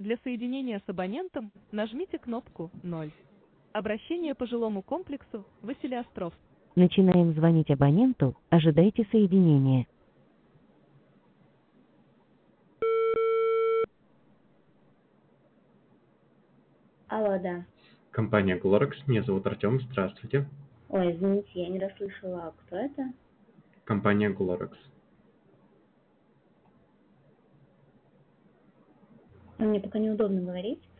Для соединения с абонентом нажмите кнопку 0. Обращение по жилому комплексу Василиостров. Начинаем звонить абоненту, ожидайте соединения. Алло, да. Компания Glorex, меня зовут Артем, здравствуйте. Ой, извините, я не расслышала, кто это? Компания Glorex. Мне пока неудобно говорить.